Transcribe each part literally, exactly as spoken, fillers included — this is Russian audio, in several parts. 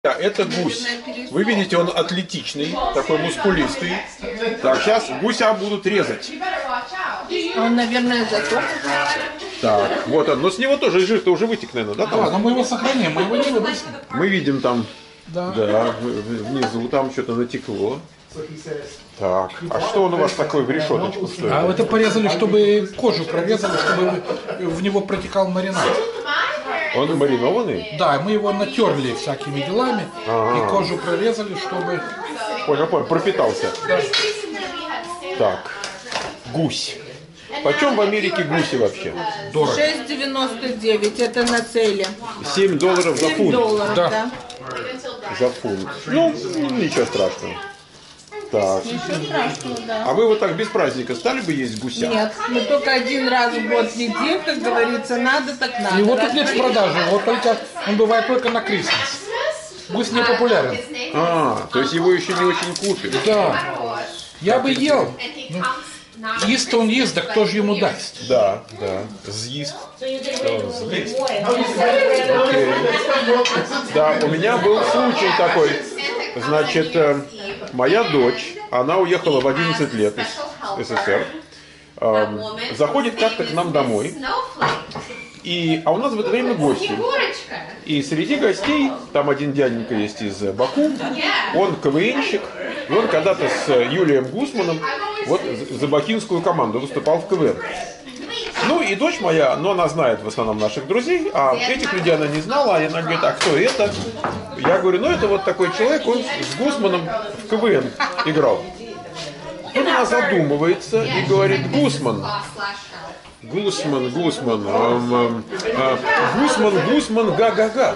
Это гусь. Вы видите, он атлетичный, такой мускулистый. Так, сейчас гуся будут резать. Он, наверное, заток. Так, вот он. Но с него тоже жир-то уже вытек, наверное, да? Там? Да, но мы его сохраняем, мы его не выбросим. Мы видим там, да, да, внизу там что-то натекло. Так, а что он у вас такой в решеточку? Что а это? это порезали, чтобы кожу прорезали, чтобы в него протекал маринад. Он маринованный? Да, мы его натерли всякими делами, А-а-а. и кожу прорезали, чтобы... Понял, понял, пропитался. Да. Так, гусь. Почем в Америке гуси вообще? Дорого. шесть девяносто девять, это на целе. семь долларов за семь фунт. долларов, Да. да. За фунт. Ну, ничего страшного. Так. Ничего страшного, да. А вы вот так без праздника стали бы есть гуся? Нет, мы только один раз в год едим, как говорится, надо так надо. Его Раз тут нет в мы- продаже, вот только, он бывает только на Крисмас. Гусь не популярен. А, то есть его еще не очень купят. Да. Я бы ел. Ну, есть он ест, да кто же ему даст? Да, да. З'ест. Да, он съест. Окей. Да, у меня был случай такой. Значит, э, моя дочь, она уехала в одиннадцать лет из СССР. Э, заходит как-то к нам домой. И, а у нас в это время гости. И среди гостей, там один дяденька есть из Баку, он КВНщик, и он когда-то с Юлием Гусманом вот за бакинскую команду выступал в КВН. Ну и дочь моя, ну она знает в основном наших друзей, а этих людей она не знала, и она говорит, а кто это? Я говорю, ну это вот такой человек, он с Гусманом в КВН играл. Тут она задумывается и говорит, Гусман. Гусман, Гусман, эм, эм, э, Гусман, Гусман, га-га-га.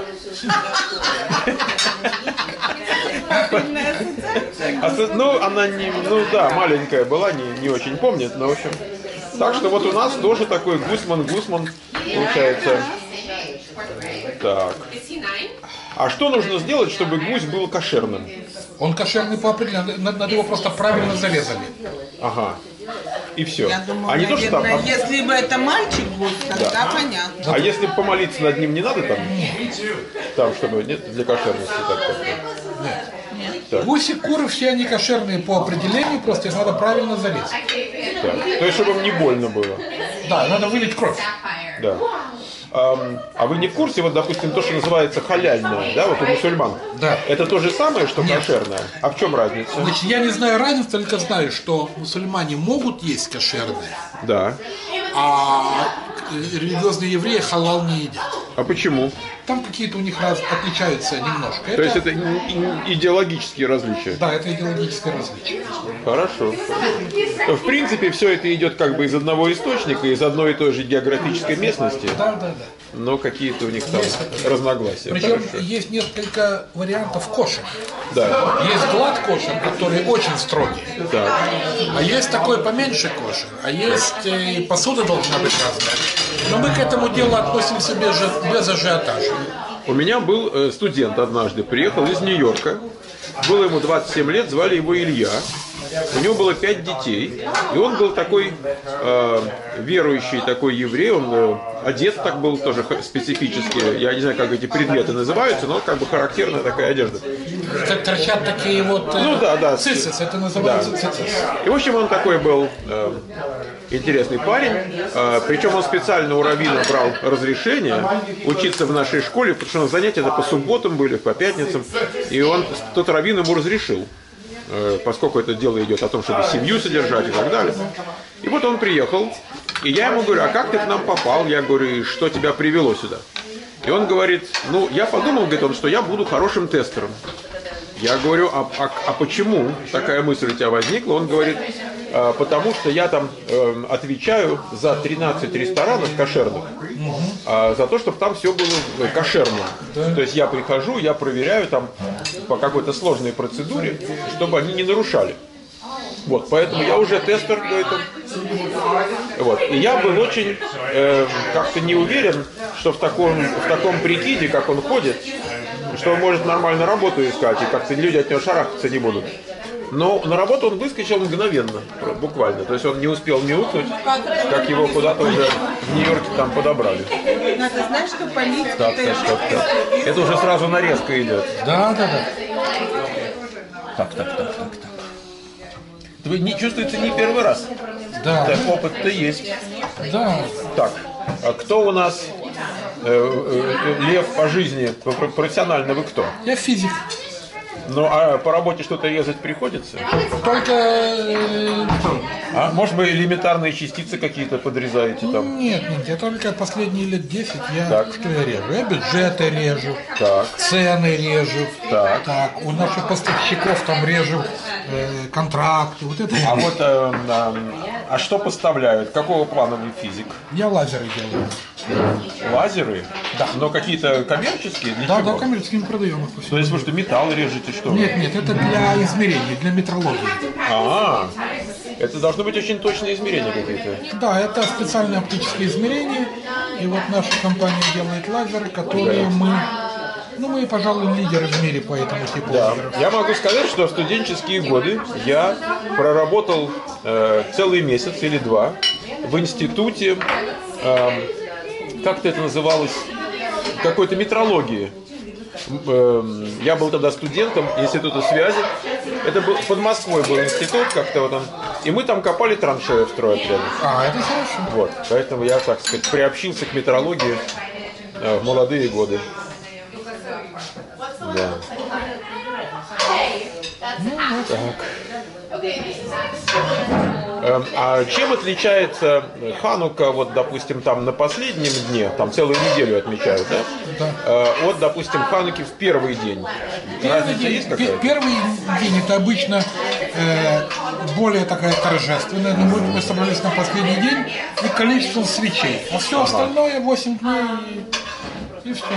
А, ну, она не, ну да, маленькая была, не, не очень помнит, но в общем. Так что вот у нас тоже такой Гусман, Гусман получается. Так. А что нужно сделать, чтобы гусь был кошерным? Он кошерный по определению, надо надо его просто правильно зарезали. Ага. И все. Я думаю, а не то, что там. наверное, если бы это мальчик был, тогда Да. понятно. А если помолиться над ним не надо там? Там, чтобы нет для кошерности так как-то. Так. Гуси, куры, все они кошерные по определению, просто их надо правильно зарезать. Так. То есть, чтобы им не больно было. Да, надо вылить кровь. Да. Ам, а вы не в курсе, вот, допустим, то, что называется халяльное, да, вот у мусульман? Да. Это то же самое, что Нет. кошерное? А в чем разница? Значит, я не знаю разницы, только знаю, что мусульмане могут есть кошерное, Да. а религиозные евреи халал не едят. А почему? Там какие-то у них раз отличаются немножко. То есть это и- и- идеологические различия? Да, это идеологическое различие. Хорошо. В принципе, все это идет как бы из одного источника, из одной и той же географической местности, Да, да, да. но какие-то у них там разногласия. Причем Хорошо. есть несколько вариантов кошер. Да. Есть глад кошер, который очень строгий. Так. А есть такой поменьше кошер, а есть э, посуда должна быть разная. Но мы к этому делу относимся без, ажи- без ажиотажа. У меня был э, студент однажды, приехал из Нью-Йорка, было ему двадцать семь лет, звали его Илья, у него было пять детей, и он был такой э, верующий, такой еврей, он э, одет так был тоже х- специфически, я не знаю, как эти предметы называются, но как бы характерная такая одежда. Как торчат такие вот э, Ну да, да. цицис, это называется Да. цицис. И, в общем, он такой был э, интересный парень, э, причем он специально у раввина брал разрешение учиться в нашей школе, потому что занятия это по субботам были, по пятницам, и он, тот раввин ему разрешил, э, поскольку это дело идет о том, чтобы семью содержать и так далее. И вот он приехал, и я ему говорю, а как ты к нам попал? Я говорю, что тебя привело сюда? И он говорит, ну, я подумал, говорит он, что я буду хорошим тестером. Я говорю, а, а, а почему такая мысль у тебя возникла? Он говорит, «А, потому что я там э, отвечаю за тринадцать ресторанов кошерных, а, за то, чтобы там все было кошерно. То есть я прихожу, я проверяю там по какой-то сложной процедуре, чтобы они не нарушали. Вот, поэтому я уже тестер, говорит он. Вот. И я был очень э, как-то не уверен, что в таком, в таком прикиде, как он ходит, что он может нормально работу искать, и как-то люди от него шарахаться не будут. Но на работу он выскочил мгновенно, буквально. То есть он не успел мяукнуть, как его куда-то уже в Нью-Йорке там подобрали. Надо знать, что политика... Так, так, так, так. Это уже сразу нарезка идет. Да, да, да. Так, так, так, так, так. Вы не чувствуете не первый раз? Да. Так, опыт-то есть. Да. Так, а кто у нас э, э, лев по жизни, профессионально вы кто? Я физик. Ну, а по работе что-то резать приходится? Только... э, А может быть, элементарные частицы какие-то подрезаете там? Нет, нет, я только последние лет десять я Так. что я режу? Я бюджеты режу, Так. цены режу, Так. у наших поставщиков там режу э, контракты, вот это. А вот, э, а, а что поставляют? Какого плана вы физик? Я лазеры делаю. Лазеры? Да. Но какие-то коммерческие? Для Да, чего? да, коммерчески не продаем их. То есть вы что, металл режете, что ли? Нет, нет, это для измерений, для метрологии. А, это должны быть очень точные измерения какие-то. Да, это специальные оптические измерения. И вот наша компания делает лазеры, которые мы... Ну, мы, пожалуй, лидеры в мире по этому типу Да. лазеров. Я могу сказать, что в студенческие годы я проработал э, целый месяц или два в институте, э, как-то это называлось, какой-то метрологии. Э, я был тогда студентом института связи. Это был под Москвой был институт, как-то вот он. И мы там копали траншеи в стройотряде. А, это хорошо. Вот, поэтому я, так сказать, приобщился к метрологии э, в молодые годы. Да. Так. Эм, А чем отличается Ханука, вот, допустим, там на последнем дне, там целую неделю отмечают, да? Да. Э, От, допустим, Хануки в первый день. Первый Разница день, есть пе- какая-то? первый день это обычно э, более такая торжественная, но мы, мы собрались на последний день и количество свечей. А все остальное восемь дней и, и все.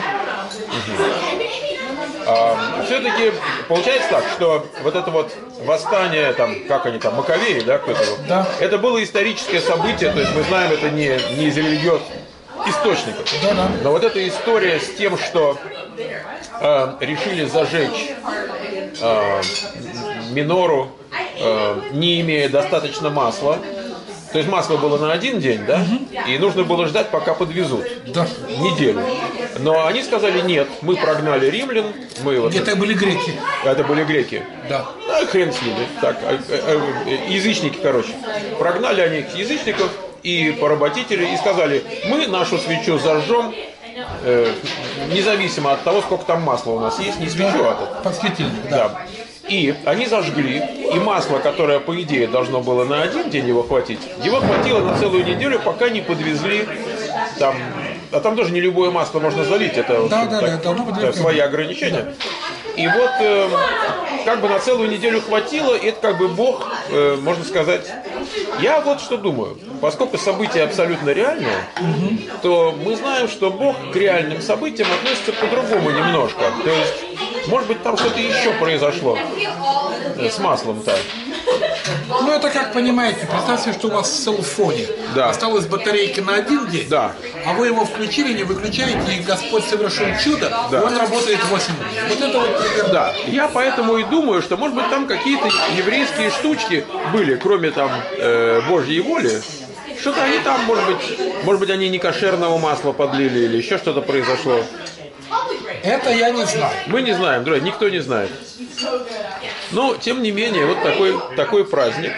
Все-таки получается так, что вот это вот восстание, там, как они там, Маковеи, да, кто-то, Да. это было историческое событие, то есть мы знаем это не, не из религиозных источников. Да, да. Но вот эта история с тем, что э, решили зажечь э, минору, э, не имея достаточно масла, то есть масло было на один день, да, и нужно было ждать, пока подвезут. Да. Неделю. Но они сказали, нет, мы прогнали римлян, мы вот... Это были греки. Это были греки. Да. А хрен с ними. Так, а, а, а, язычники, короче. Прогнали они язычников и поработителей и сказали, мы нашу свечу зажжем, э, независимо от того, сколько там масла у нас есть, не свечу, а этот. Подсветильник, да. Да. И они зажгли, и масло, которое, по идее, должно было на один день его хватить, его хватило на целую неделю, пока не подвезли там... А там тоже не любое масло можно залить, это Да, вот, да, так, да, должно быть да, легкое. свои ограничения. И вот э, как бы на целую неделю хватило, и это как бы Бог, э, можно сказать. Я вот что думаю, поскольку событие абсолютно реальное, то мы знаем, что Бог к реальным событиям относится по-другому немножко. То есть, может быть, там что-то еще произошло э, с маслом-то. Ну это как понимаете, представьте, что у вас в селфоне Да. осталось батарейки на один день, Да. а вы его включили, не выключаете, и Господь совершил чудо, Да. и он работает восемь дней. Вот это вот примерно. Да, я поэтому и думаю, что, может быть, там какие-то еврейские штучки были, кроме там э, Божьей воли. Что-то они там, может быть, может быть, они не кошерного масла подлили или еще что-то произошло. Это я не знаю. Мы не знаем, друзья, никто не знает. Но, тем не менее, вот такой, такой праздник.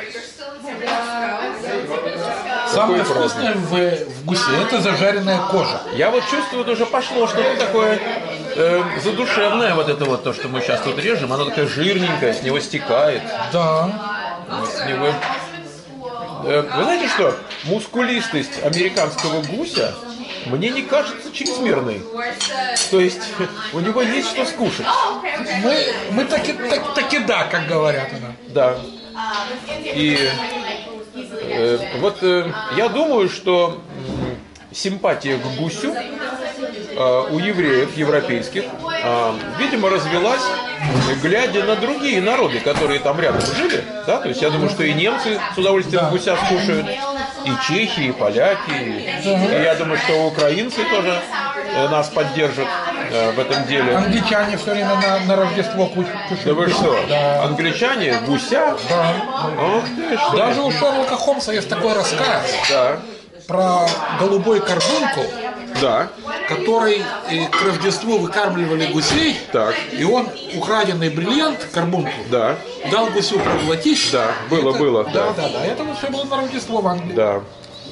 Самое Такой вкусное в, в гусе это зажаренная кожа. Я вот чувствую, уже пошло что-то такое э, задушевное, вот это вот, то, что мы сейчас тут режем, оно такое жирненькое, с него стекает. Да. С него... Э, Вы знаете что? Мускулистость американского гуся мне не кажется чрезмерной. То есть у него есть что скушать. Мы, мы таки, так, таки да, как говорят она. Да. И э, вот э, я думаю, что м, симпатия к гусю э, у евреев, европейских, э, видимо, развелась, глядя на другие народы, которые там рядом жили. Да? То есть я думаю, что и немцы с удовольствием Да. гуся скушают, и чехи, и поляки, и, и я думаю, что украинцы тоже э, нас поддержат. э, в этом деле. Англичане все время на, на Рождество кушают. Да вы что? Да. Англичане? Гуся? Да. Ох ты что. Даже у Шерлока Холмса есть такой рассказ Да. про голубой карбункул, Да. который э, к Рождеству выкармливали гусей, Так. и он украденный бриллиант, карбункул, Да. дал гусю проглотить. Да. Было, Это- было. Да, да, да. Это вот все было на Рождество в Англии. Да.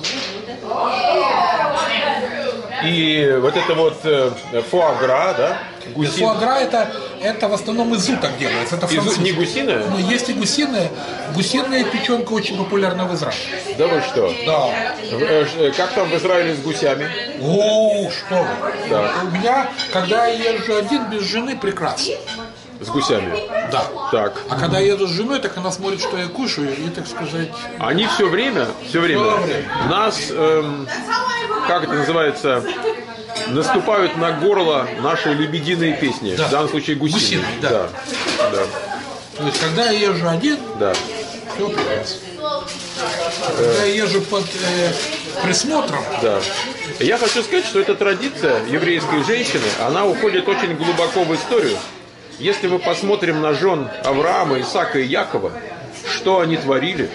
И вот это вот э, фуагра, да? Гусин. Фуагра это, это в основном из уток делается. Это Из- не французское. гусиная? Но есть и гусиная. Гусиная печенка очень популярна в Израиле. Да вы что? Да. Э, э, Как там в Израиле с гусями? О, что вы. Да. У меня, когда я езжу один без жены, прекрасно. С гусями. Да. Так. А когда я еду с женой, так она смотрит, что я кушаю, и, так сказать... Они все время, все время Всё время. нас, эм, как это называется, наступают на горло наши лебединые песни. Да. В данном случае гусиные. Гусиные, да. Да. Да. То есть, когда я езжу один, Да. все прекрасно. Когда я езжу под э, присмотром, Да. Я хочу сказать, что эта традиция еврейской женщины, она уходит очень глубоко в историю. Если мы посмотрим на жен Авраама, Исаака и Якова, что они творили.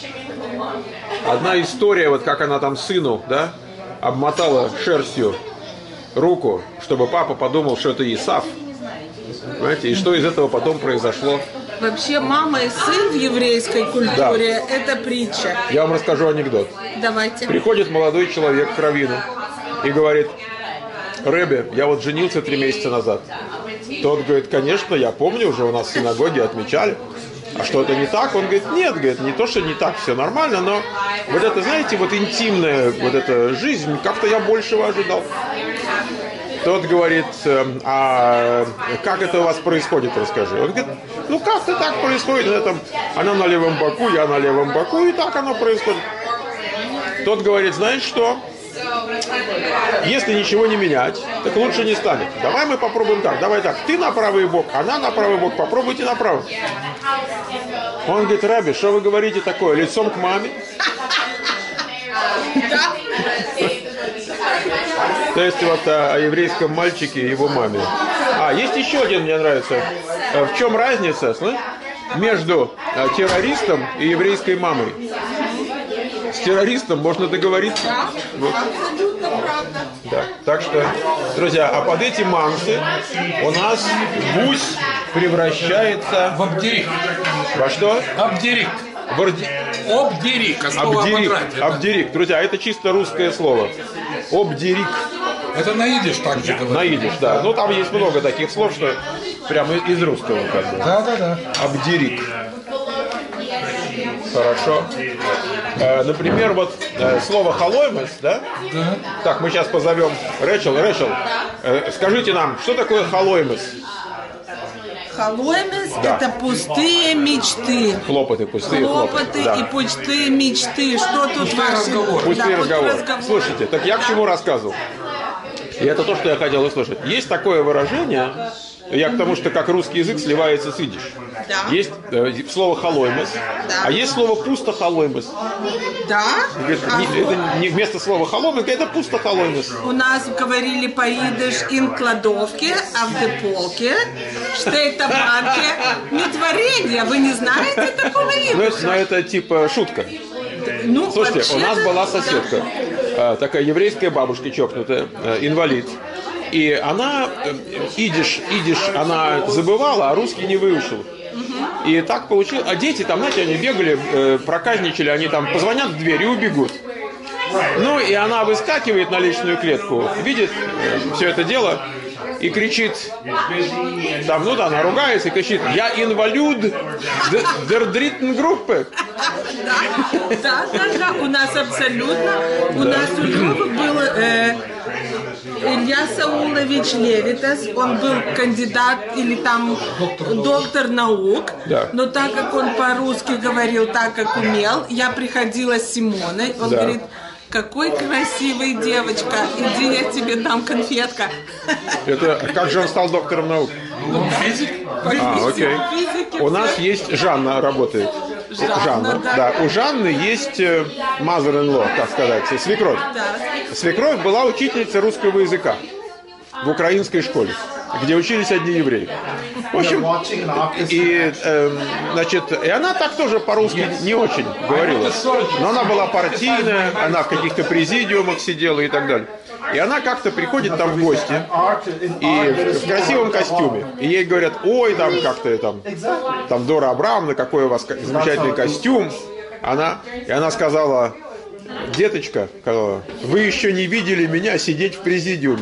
Одна история, вот как она там сыну, да, обмотала шерстью руку, чтобы папа подумал, что это Исав. Понимаете? И что из этого потом произошло? Вообще, мама и сын в еврейской культуре – это притча. Я вам расскажу анекдот. Давайте. Приходит молодой человек к раввину и говорит: Ребе, я вот женился три месяца назад. Тот говорит: конечно, я помню, уже у нас в синагоге отмечали. А что, это не так? Он говорит: нет, говорит, не то, что не так, все нормально, но вот это, знаете, вот интимная вот эта жизнь, как-то я большего ожидал. Тот говорит: а как это у вас происходит, расскажи. Он говорит: ну как-то так происходит, она, там, она на левом боку, я на левом боку, и так оно происходит. Тот говорит: знаешь что? Если ничего не менять, так лучше не станет. Давай мы попробуем так, давай так, ты на правый бок, она на правый бок, попробуйте направо. Он говорит: Раби, что вы говорите такое, лицом к маме? То есть вот о, о еврейском мальчике и его маме. А, есть еще один, мне нравится. В чем разница, слышь, между террористом и еврейской мамой? С террористом можно договориться. Вот. Да. Так что, друзья, а под эти мансы у нас гусь превращается в обдерик. во что? Обдерик. В орди... Обдерик. А слово Обдерик. ободрать. Это, Обдерик. Друзья, это чисто русское слово. Обдерик. это на идиш так же говорят. На идиш, да. Ну, там есть много таких слов, что прямо из русского как бы. Да, да, да. Обдерик. Хорошо. Э, например, вот э, слово «халоймес», да? Да. Так, мы сейчас позовем Рэчел. Рэчел, э, скажите нам, что такое «халоймес»? Халоймес Да. это пустые мечты. Хлопоты, пустые Хлопоты хлопоты. Да. и пустые мечты. Что тут Пустые ваши... разговоры. Пустые Да, разговоры. разговоры. Слушайте, так я к чему рассказывал? И это то, что я хотел услышать. Есть такое выражение, я к тому, что как русский язык сливается с идиш. Да. Есть э, слово «халоймес», Да. а есть слово «пусто халоймес». Да? Говорит, А не- это не вместо слова «халоймес», это «пусто халоймес». у нас говорили по-идыш «ин кладовке», а в деполке, что это банки не творение. Вы не знаете такого Но это, идыша? но это типа шутка. Ну, Слушайте, у нас вообще-то, была да. соседка, э, такая еврейская бабушка чокнутая, э, инвалид. И она, э, идиш, идиш она забывала, а русский не выучила. И так получилось. А дети там, знаете, они бегали, э, проказничали, они там позвонят в дверь и убегут. Ну, и она выскакивает на личную клетку, видит э, все это дело и кричит, там, ну да, она ругается и кричит: я инвалид дер дрitten группы. Да, да, да, у нас абсолютно. У нас у Лёвы был э, Илья Саулович Левитас, он был кандидат или там доктор наук, Да. но так как он по-русски говорил так, как умел, я приходила с Симоной, он Да. говорит: какой красивый девочка, иди, я тебе дам конфетка. Это как же он стал доктором наук? Он физик. А, окей. Физики, У нас есть Жанна работает. Жанна, да. да. У Жанны есть э, mother-in-law, так сказать, свекровь. Да. Свекровь была учительница русского языка. в украинской школе, где учились одни евреи. В общем, и, э, значит, и она так тоже по-русски не очень говорила. Но она была партийная, она в каких-то президиумах сидела и так далее. И она как-то приходит там в гости и в красивом костюме. И ей говорят: ой, там как-то там, там Дора Абрамовна, какой у вас замечательный костюм. Она, и она сказала: деточка, сказала, вы еще не видели меня сидеть в президиуме.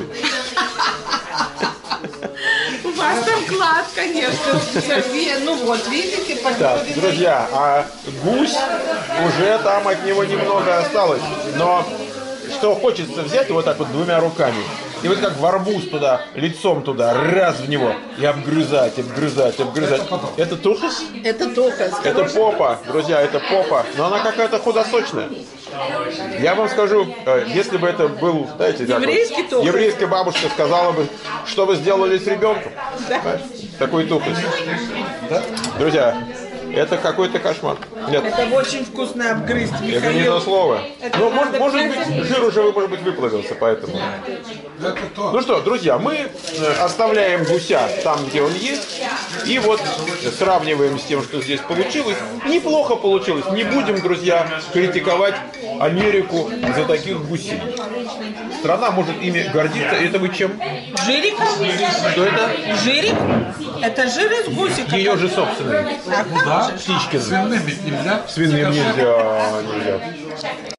У вас там класс, конечно. Ну вот, видите, Так, друзья, а гусь уже там от него немного осталось. Но что хочется взять вот так вот двумя руками и вот как в арбуз туда, лицом туда, раз в него и обгрызать, обгрызать, обгрызать. Это тухас? Это тухас. Это попа, друзья, это попа. Но она какая-то худосочная. Я вам скажу, если бы это был, знаете, как еврейский вот, тухас. еврейская бабушка сказала бы, что вы сделали с ребенком. Да. Такой тухас. Да? Друзья, это какой-то кошмар. Нет. Это очень вкусно обгрызть, Михаил. Это не то слово. Это Ну, может, надо может взять- быть, жир уже, может быть, выплавился, поэтому. Это то. Ну что, друзья, мы э, оставляем гуся там, где он есть, и вот сравниваем с тем, что здесь получилось. Неплохо получилось. Не будем, друзья, критиковать Америку за таких гусей. Страна может ими гордиться. Это вы чем? Жириком? Что это? Жирик? Это жир из гусика. Ее же собственный. А как Да, же? Птичкин. свиным ведь нельзя. Свиным нельзя, нельзя.